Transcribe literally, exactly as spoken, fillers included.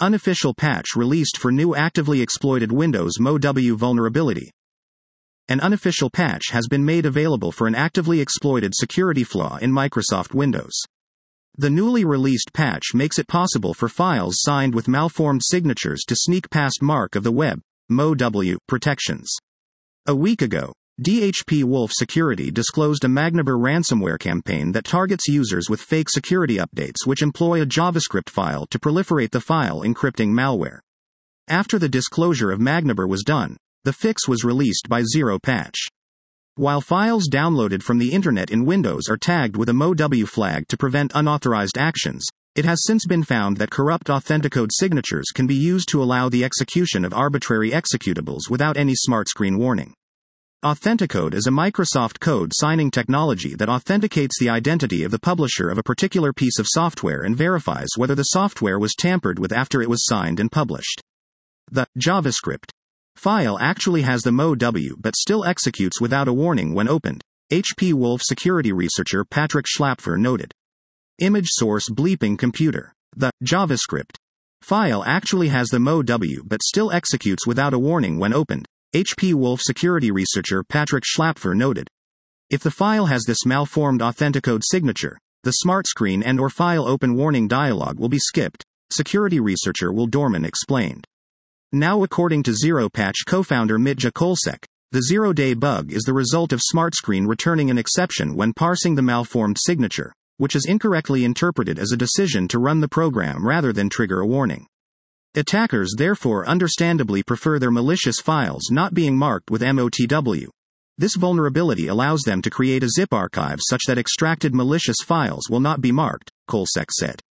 Unofficial patch released for new actively exploited Windows M O W vulnerability. An unofficial patch has been made available for an actively exploited security flaw in Microsoft Windows. The newly released patch makes it possible for files signed with malformed signatures to sneak past Mark of the Web M O W protections. A week ago, D H P Wolf Security disclosed a Magniber ransomware campaign that targets users with fake security updates which employ a JavaScript file to proliferate the file encrypting malware. After the disclosure of Magniber was done, the fix was released by Zero Patch. While files downloaded from the internet in Windows are tagged with a M O W flag to prevent unauthorized actions, it has since been found that corrupt Authenticode signatures can be used to allow the execution of arbitrary executables without any smart screen warning. Authenticode is a Microsoft code signing technology that authenticates the identity of the publisher of a particular piece of software and verifies whether the software was tampered with after it was signed and published. The JavaScript file actually has the M O W but still executes without a warning when opened, H P Wolf security researcher Patrick Schlapfer noted. Image source bleeping computer. The JavaScript file actually has the M O W but still executes without a warning when opened, H P Wolf security researcher Patrick Schlapfer noted. If the file has this malformed Authenticode signature, the smart screen and or file open warning dialog will be skipped, security researcher Will Dorman explained. Now according to Zero Patch co-founder Mitja Kolsek, the zero-day bug is the result of SmartScreen returning an exception when parsing the malformed signature, which is incorrectly interpreted as a decision to run the program rather than trigger a warning. Attackers therefore understandably prefer their malicious files not being marked with M O T W. This vulnerability allows them to create a zip archive such that extracted malicious files will not be marked, Kolsek said.